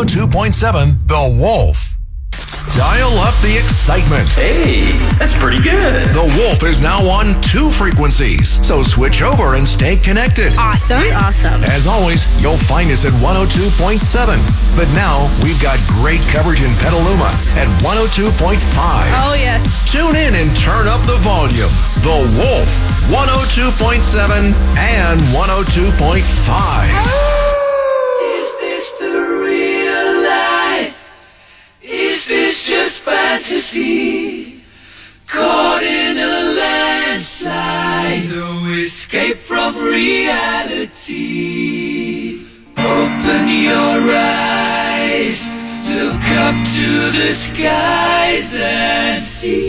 102.7 The Wolf. Dial up the excitement. Hey, that's pretty good. The Wolf is now on 2 frequencies, so switch over and stay connected. Awesome. As always, you'll find us at 102.7. But now, we've got great coverage in Petaluma at 102.5. Oh, yes. Tune in and turn up the volume. The Wolf, 102.7 and 102.5. Is this the real life? Is this just fantasy? Caught in a landslide, no escape from reality. Open your eyes, look up to the skies and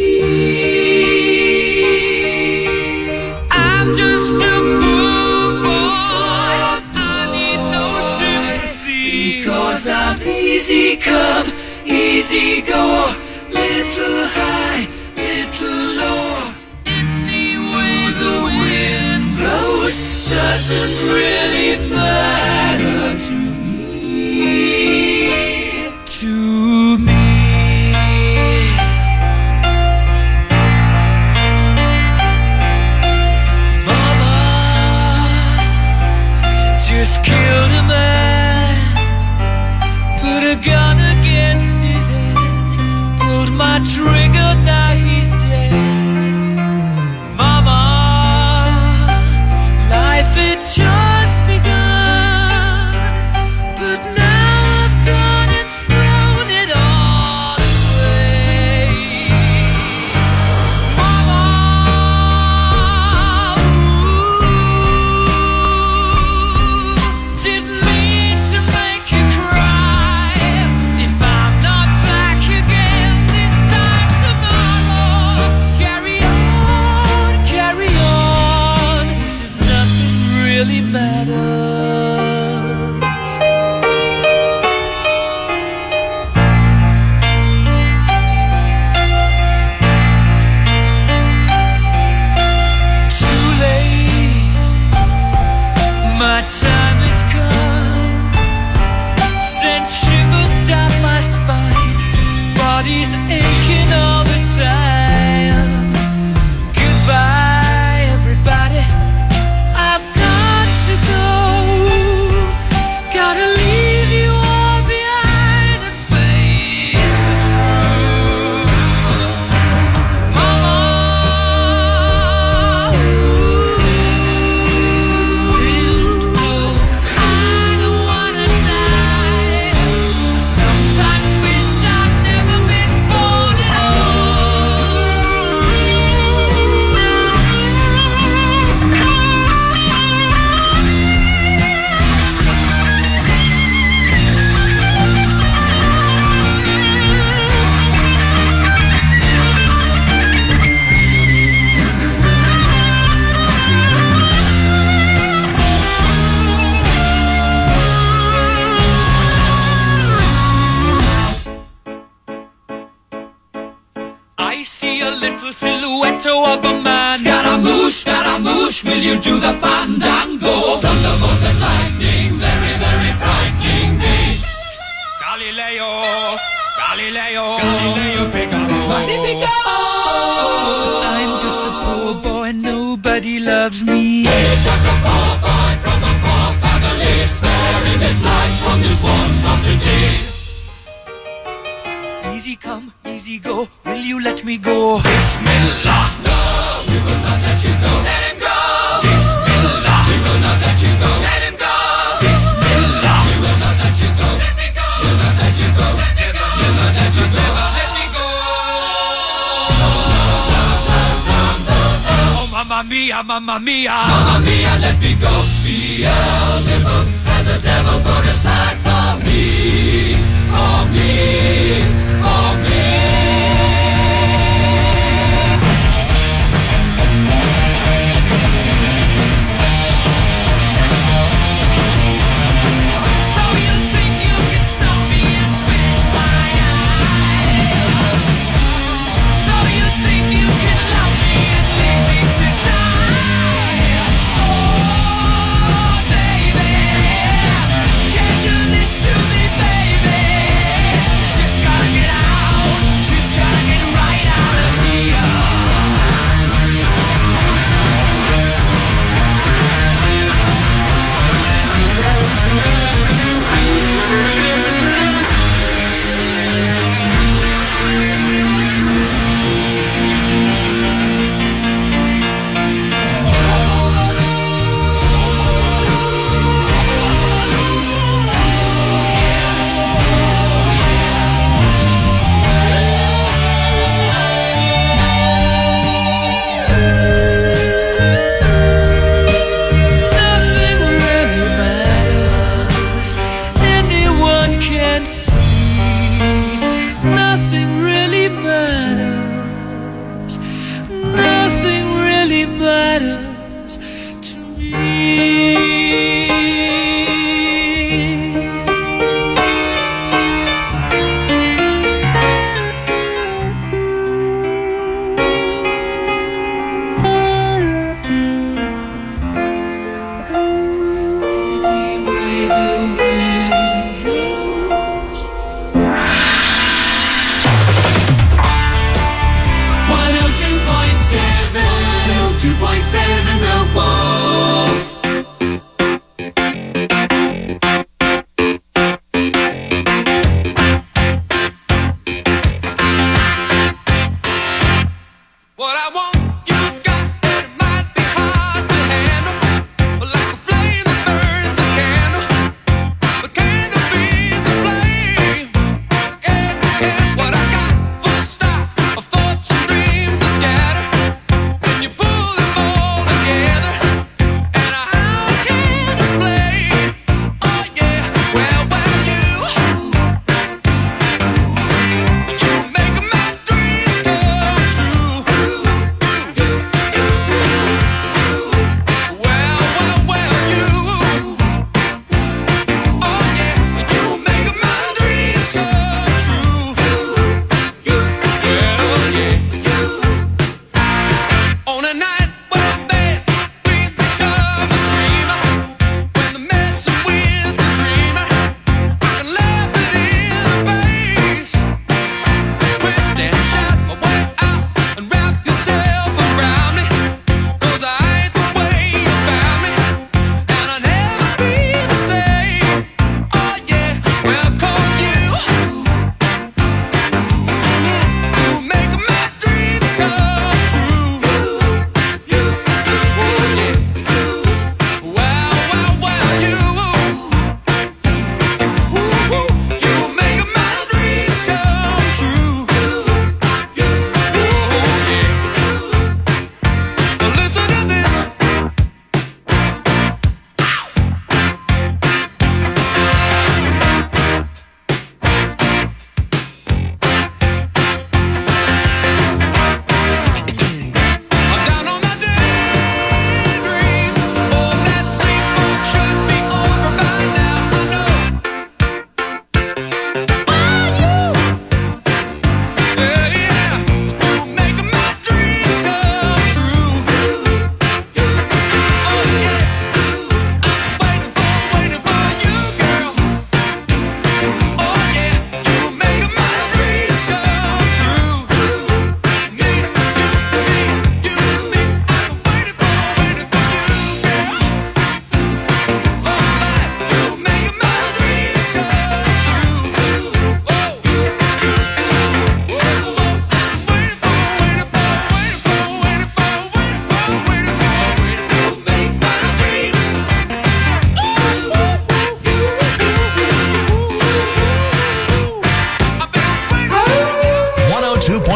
see. I'm just a poor boy, I need no sympathy, because I'm easy come, easy go, little high, little low. Any way the wind blows doesn't really matter to me. To me. Mama just killed a man, put a gun against his head, pulled my trigger, now he's dead. Mama, life had just begun, but now I've gone and thrown it all away. Mama, didn't mean to make you cry. If I'm not back again this time tomorrow, carry on, as if nothing really matters. Too late, my time has come. Sent shivers down my spine, body's aching all the time. Goodbye, everybody, I've got to go. Gotta leave you all behind and face the truth. Mama, I don't wanna die. Sometimes wish I'd never been born at I see a little silhouette of a man. Scaramouche, will you do the fandango? Thunderbolt and lightning, very, very frightening me. Galileo, Figaro. Magnifico! I'm just a poor boy, nobody loves me. He's just a poor boy from a poor family, sparing his life from this monstrosity. Easy come, easy go, will you let me go? Bismillah, no, we will not let you go. Let him go! Bismillah, we will not let you go. Let him go! Bismillah, we will not let you go. Let me go! We'll not let you go. Let me go! We'll not let you go. Let me go! Oh, mamma mia, mamma mia. Mamma mia, let me go. Beelzebub has a devil put aside for me. For me. For me. So you think you can stop me and spit my eye? So you think you can love me and leave me to die? Oh, baby, can't do this to me, baby.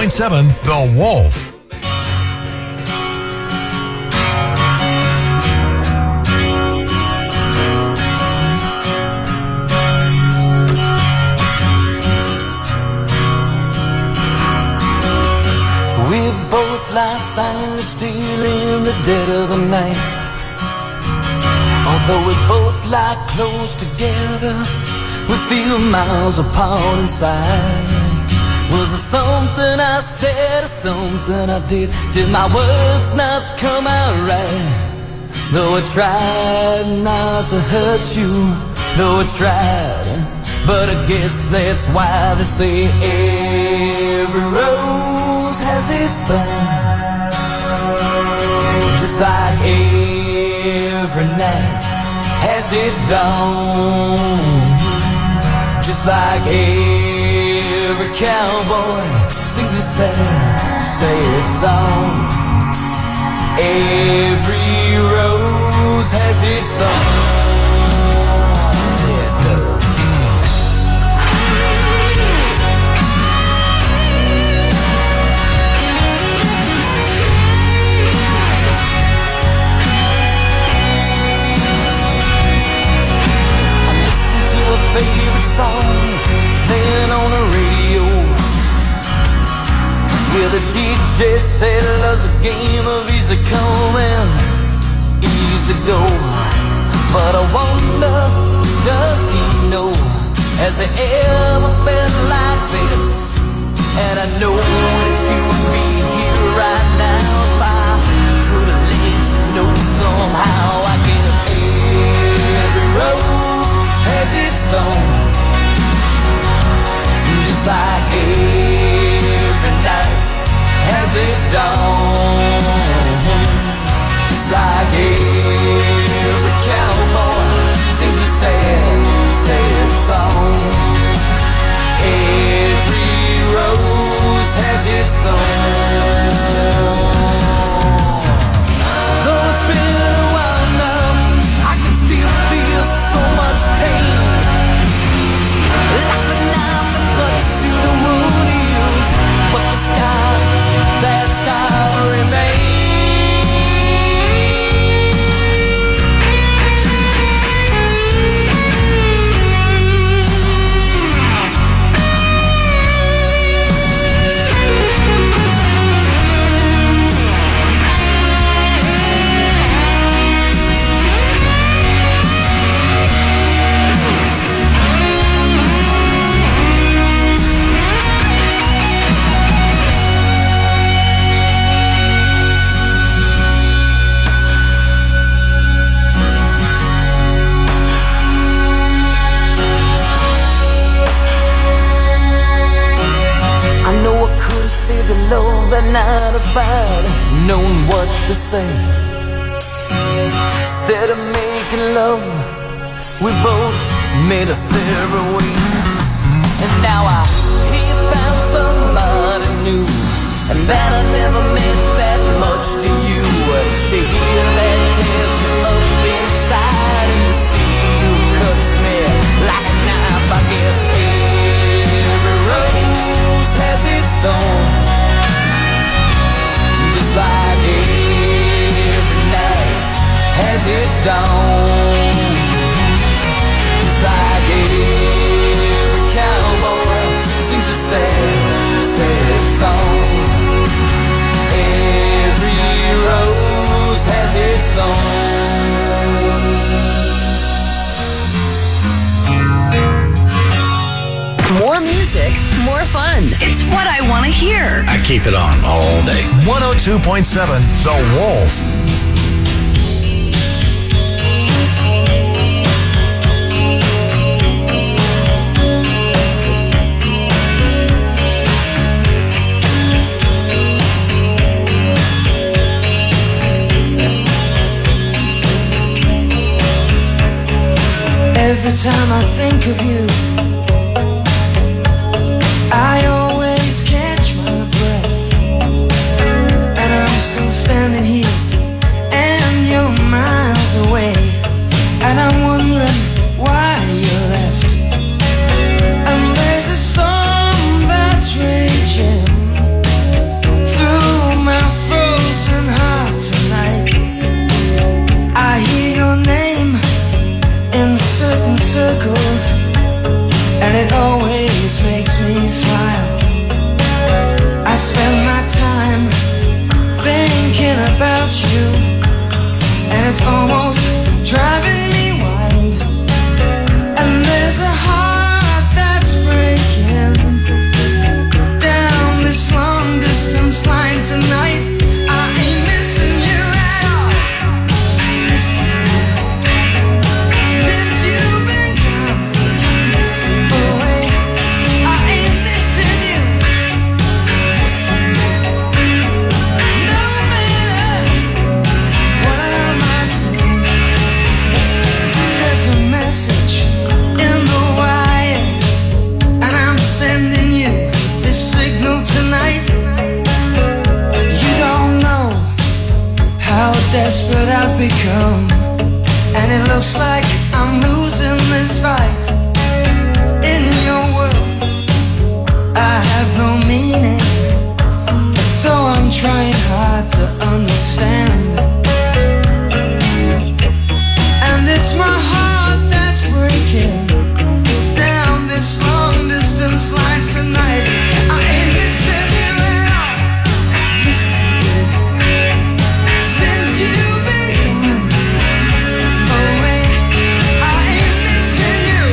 102.7 The Wolf. We both lie silently still in the dead of the night. Although we both lie close together, we feel miles apart inside. Was it something I said or something I did? Did my words not come out right? Though I tried not to hurt you, though I tried, but I guess that's why they say every rose has its thorn. Just like every night has its dawn. Just like every cowboy sings a sad song. Every rose has its thorn. Favorite song playing on the radio, where the DJ said love's a game of easy come and easy go. But I wonder, does he know, has it ever been like this? And I know that you would be here right now if I could have let you know somehow. I guess every rose has its thorn, just like every night has its dawn. Just like every cowboy sings a sad song. Every rose has its thorn. Though it's been a while now, I can still feel so much pain. Like the knife that cuts through the wound heals, but the scar, that scar remains. That night about knowing what to say. Instead of making love, we both made us separate ways. And now I hear you found somebody new, and that I never meant that much to you. To hear that tears me up inside, and to see you cuts me like a knife. I guess every rose has its thorn. Just like every night has its dawn. Just like every cowboy sings a sad song. Every rose has its thorn. More music, more fun. It's what I want to hear. I keep it on all day. 102.7 The Wolf. Every time I think of you, I always catch my breath, and I'm still standing here, and you're miles away, and I'm wondering why you left. And there's a storm that's raging, you, and it's almost driving me wild. And there's a heart that's breaking down this long distance line tonight. I ain't missing you at all. Since you've been gone away, I ain't missing you. No matter what I might say, there's a message in the wire, and I'm sending you this signal tonight. You don't know how desperate I've become, and it looks like I'm losing this fight. In your world, I have no meaning, though I'm trying hard to understand. And it's my heart that's breaking down this long distance line tonight. I ain't missing you at all. Since you've been gone away, I ain't missing you.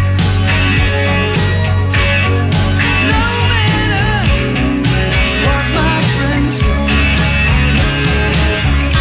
No matter what my friends say,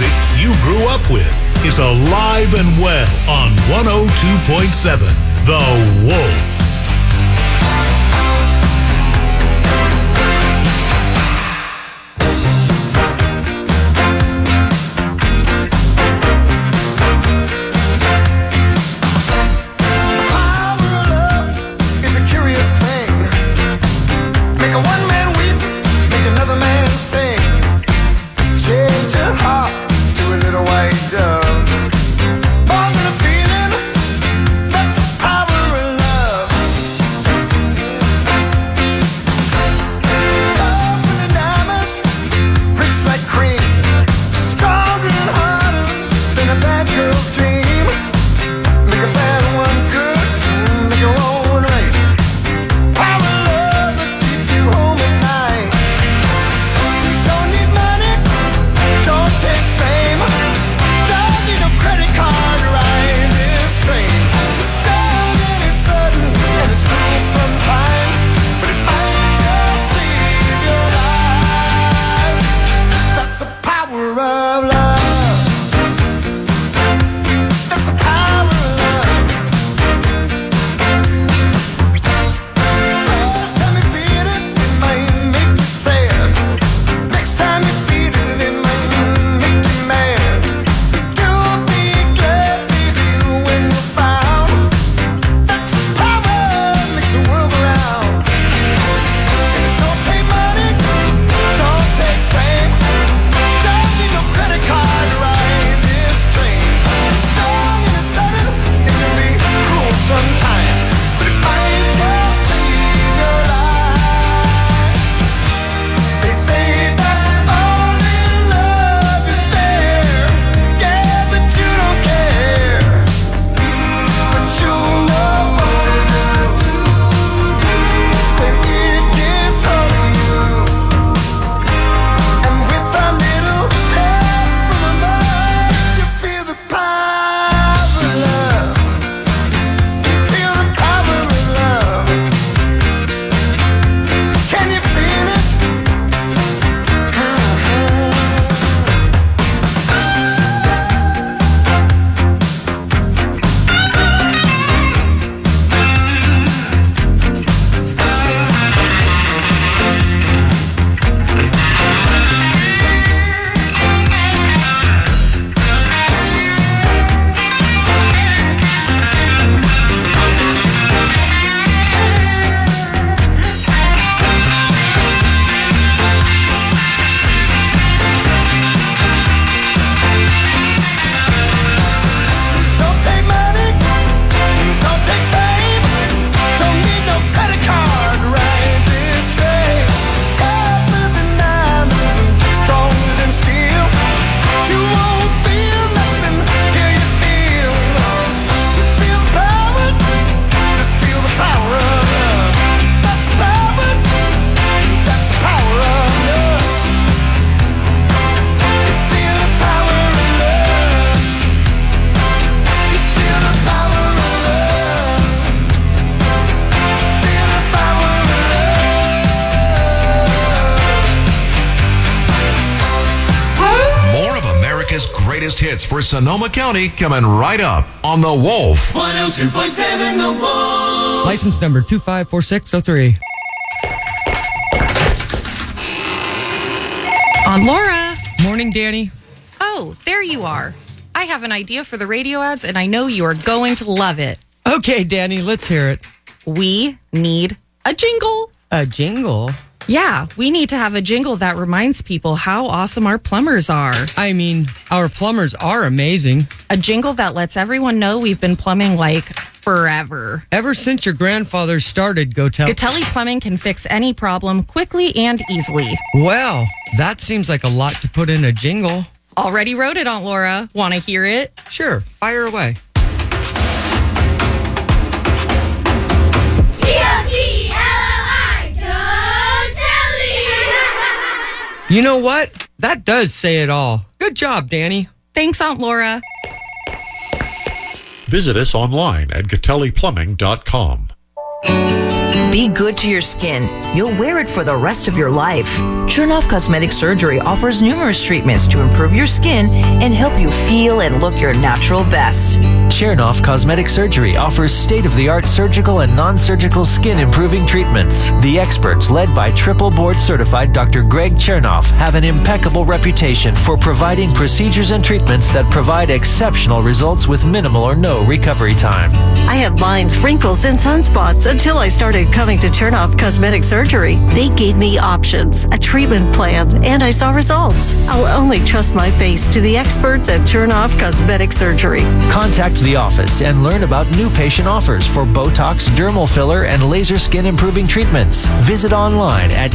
music you grew up with is alive and well on 102.7 The Wolf. Hits for Sonoma County coming right up on The Wolf. 102.7 The Wolf. License number 254603. On Laura. Morning, Danny. Oh, there you are. I have an idea for the radio ads, and I know you are going to love it. Okay, Danny, let's hear it. We need a jingle. A jingle? Yeah, we need to have a jingle that reminds people how awesome our plumbers are. I mean, our plumbers are amazing. A jingle that lets everyone know we've been plumbing like forever. Ever since your grandfather started Gatelli Plumbing can fix any problem quickly and easily. Well, that seems like a lot to put in a jingle. Already wrote it, Aunt Laura. Want to hear it? Sure, fire away. You know what? That does say it all. Good job, Danny. Thanks, Aunt Laura. Visit us online at GatelliPlumbing.com. Be good to your skin. You'll wear it for the rest of your life. Chernoff Cosmetic Surgery offers numerous treatments to improve your skin and help you feel and look your natural best. Chernoff Cosmetic Surgery offers state-of-the-art surgical and non-surgical skin improving treatments. The experts, led by triple board certified Dr. Greg Chernoff, have an impeccable reputation for providing procedures and treatments that provide exceptional results with minimal or no recovery time. I had lines, wrinkles, and sunspots until I started coming to Chernoff Cosmetic Surgery. They gave me options, a treatment plan, and I saw results. I'll only trust my face to the experts at Chernoff Cosmetic Surgery. Contact the office and learn about new patient offers for Botox, dermal filler, and laser skin improving treatments. Visit online at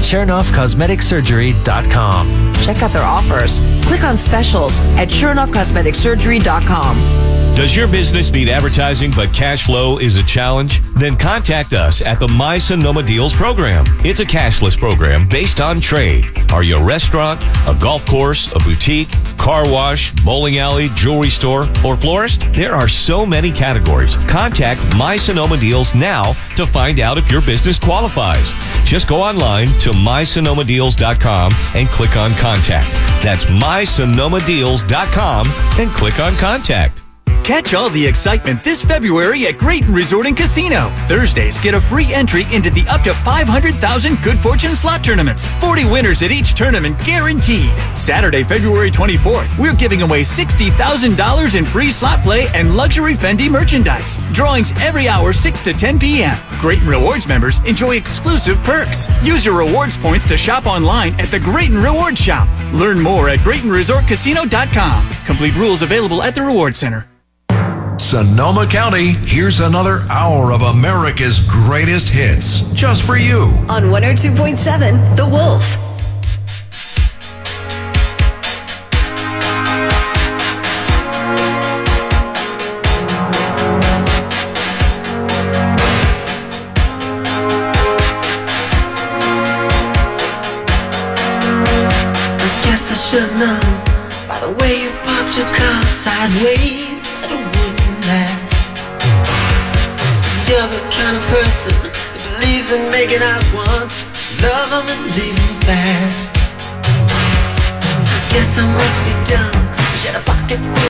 ChernoffCosmeticSurgery.com. Check out their offers. Click on specials at ChernoffCosmeticSurgery.com. Does your business need advertising but cash flow is a challenge? Then contact us at the My Sonoma Deals program. It's a cashless program based on trade. Are you a restaurant, a golf course, a boutique, car wash, bowling alley, jewelry store, or florist? There are so many categories. Contact My Sonoma Deals now to find out if your business qualifies. Just go online to MySonomaDeals.com and click on Contact. That's MySonomaDeals.com and click on Contact. Catch all the excitement this February at Grayton Resort and Casino. Thursdays, get a free entry into the up to 500,000 Good Fortune slot tournaments. 40 winners at each tournament guaranteed. Saturday, February 24th, we're giving away $60,000 in free slot play and luxury Fendi merchandise. Drawings every hour, 6 to 10 p.m. Grayton Rewards members enjoy exclusive perks. Use your rewards points to shop online at the Grayton Rewards Shop. Learn more at GraytonResortCasino.com. Complete rules available at the Reward Center. Sonoma County, here's another hour of America's greatest hits, just for you. On 102.7, The Wolf. I guess I should know by the way you popped your car sideways. You're the kind of person that believes in making out once, love them and leave them fast. Guess I must be dumb. Should have pocket